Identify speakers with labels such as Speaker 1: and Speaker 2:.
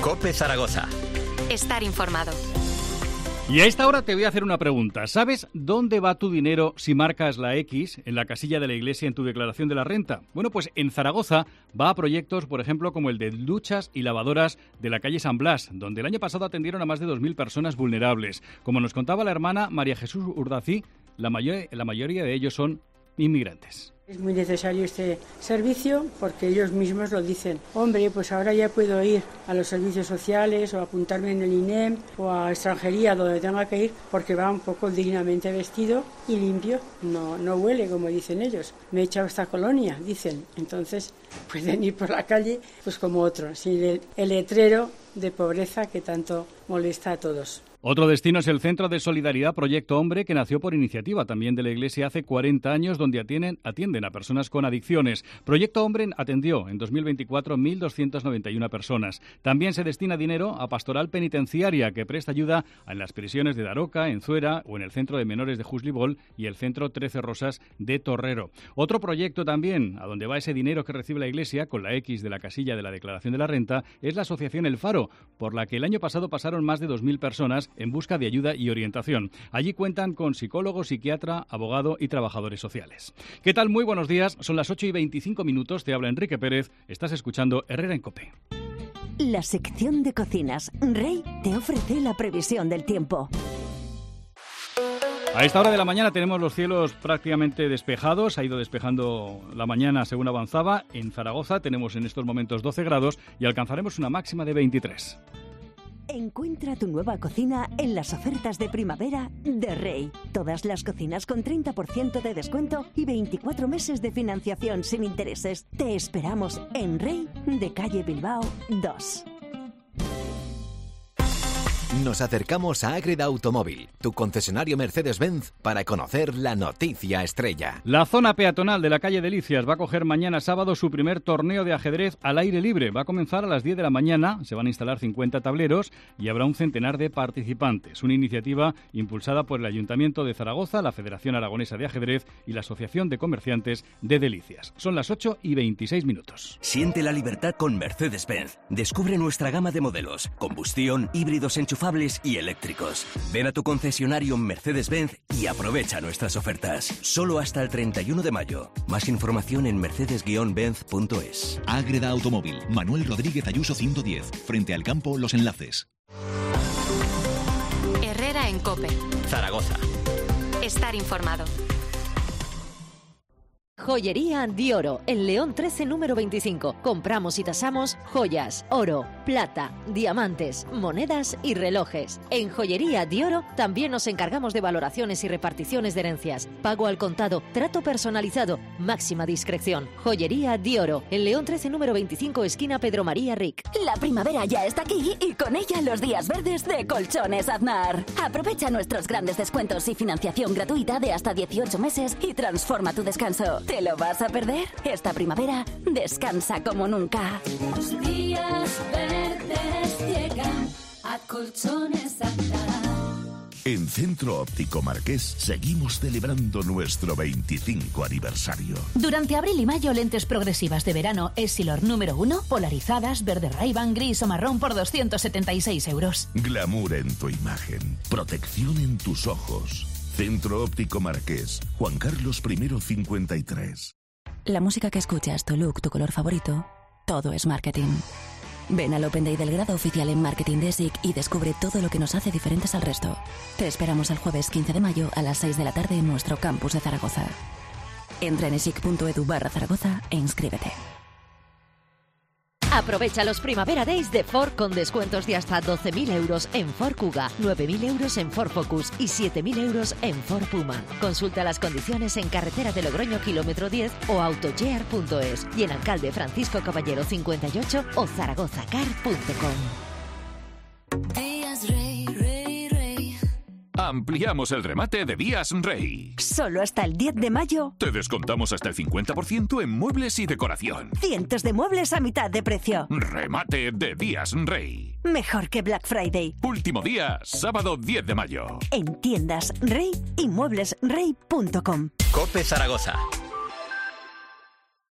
Speaker 1: COPE Zaragoza.
Speaker 2: Estar informado.
Speaker 3: Y a esta hora te voy a hacer una pregunta. ¿Sabes dónde va tu dinero si marcas la X en la casilla de la iglesia en tu declaración de la renta? Bueno, pues en Zaragoza va a proyectos, por ejemplo, como el de duchas y lavadoras de la calle San Blas, donde el año pasado atendieron a más de 2.000 personas vulnerables. Como nos contaba la hermana María Jesús Urdací, la mayoría de ellos son inmigrantes.
Speaker 4: Es muy necesario este servicio porque ellos mismos lo dicen. Hombre, pues ahora ya puedo ir a los servicios sociales o apuntarme en el INEM o a extranjería donde tenga que ir porque va un poco dignamente vestido y limpio. No huele, como dicen ellos. Me he echado esta colonia, dicen. Entonces pueden ir por la calle pues como otros, sin el letrero de pobreza que tanto molesta a todos.
Speaker 3: Otro destino es el Centro de Solidaridad Proyecto Hombre, que nació por iniciativa también de la Iglesia hace 40 años, donde atienden a personas con adicciones. Proyecto Hombre atendió en 2024 1.291 personas. También se destina dinero a Pastoral Penitenciaria, que presta ayuda en las prisiones de Daroca, en Zuera o en el Centro de Menores de Juslibol y el Centro 13 Rosas de Torrero. Otro proyecto también, a donde va ese dinero que recibe la Iglesia, con la X de la casilla de la declaración de la renta, es la Asociación El Faro, por la que el año pasado pasaron más de 2.000 personas en busca de ayuda y orientación. Allí cuentan con psicólogo, psiquiatra, abogado y trabajadores sociales. ¿Qué tal? Muy buenos días. Son las 8:25. Te habla Enrique Pérez. Estás escuchando Herrera en COPE.
Speaker 5: La sección de cocinas. Rey te ofrece la previsión del tiempo.
Speaker 3: A esta hora de la mañana tenemos los cielos prácticamente despejados. Ha ido despejando la mañana según avanzaba. En Zaragoza tenemos en estos momentos 12 grados y alcanzaremos una máxima de 23.
Speaker 5: Encuentra tu nueva cocina en las ofertas de primavera de Rey. Todas las cocinas con 30% de descuento y 24 meses de financiación sin intereses. Te esperamos en Rey de calle Bilbao 2.
Speaker 1: Nos acercamos a Ágreda Automóvil, tu concesionario Mercedes-Benz, para conocer la noticia estrella.
Speaker 3: La zona peatonal de la calle Delicias va a coger mañana sábado su primer torneo de ajedrez al aire libre. Va a comenzar a las 10 de la mañana, se van a instalar 50 tableros y habrá un centenar de participantes. Una iniciativa impulsada por el Ayuntamiento de Zaragoza, la Federación Aragonesa de Ajedrez y la Asociación de Comerciantes de Delicias. Son las 8:26.
Speaker 6: Siente la libertad con Mercedes-Benz. Descubre nuestra gama de modelos, combustión, híbridos enchufables y eléctricos. Ven a tu concesionario Mercedes-Benz y aprovecha nuestras ofertas. Solo hasta el 31 de mayo. Más información en mercedes-benz.es.
Speaker 7: Ágreda Automóvil, Manuel Rodríguez Ayuso 110, frente al campo Los Enlaces.
Speaker 2: Herrera en COPE.
Speaker 1: Zaragoza.
Speaker 2: Estar informado.
Speaker 8: Joyería Di Oro, en León 13, número 25. Compramos y tasamos joyas, oro, plata, diamantes, monedas y relojes. En Joyería Di Oro también nos encargamos de valoraciones y reparticiones de herencias. Pago al contado, trato personalizado, máxima discreción. Joyería Di Oro, en León 13, número 25, esquina Pedro María Ric.
Speaker 5: La primavera ya está aquí y con ella los días verdes de Colchones Aznar. Aprovecha nuestros grandes descuentos y financiación gratuita de hasta 18 meses y transforma tu descanso. ¿Te lo vas a perder? Esta primavera, descansa como nunca.
Speaker 9: Los días verdes llegan a Colchones Aznar.
Speaker 10: En Centro Óptico Marqués seguimos celebrando nuestro 25 aniversario.
Speaker 11: Durante abril y mayo, lentes progresivas de verano Essilor número 1, polarizadas, verde Ray-Ban, gris o marrón por 276 euros.
Speaker 10: Glamour en tu imagen, protección en tus ojos. Centro Óptico Marqués, Juan Carlos I 53.
Speaker 12: La música que escuchas, tu look, tu color favorito, todo es marketing. Ven al Open Day del grado oficial en Marketing de ESIC y descubre todo lo que nos hace diferentes al resto. Te esperamos el jueves 15 de mayo a las 6 de la tarde en nuestro campus de Zaragoza. Entra en esic.edu/Zaragoza e inscríbete.
Speaker 8: Aprovecha los Primavera Days de Ford con descuentos de hasta 12.000 euros en Ford Kuga, 9.000 euros en Ford Focus y 7.000 euros en Ford Puma. Consulta las condiciones en Carretera de Logroño kilómetro 10 o autogear.es y en Alcalde Francisco Caballero 58 o zaragozacar.com.
Speaker 9: Días Rey, Rey, Rey.
Speaker 13: Ampliamos el remate de Días Rey.
Speaker 5: Solo hasta el 10 de mayo.
Speaker 13: Te descontamos hasta el 50% en muebles y decoración.
Speaker 5: Cientos de muebles a mitad de precio.
Speaker 13: Remate de Días Rey.
Speaker 5: Mejor que Black Friday.
Speaker 13: Último día, sábado 10 de mayo.
Speaker 5: En tiendas Rey y mueblesrey.com.
Speaker 1: COPE Zaragoza.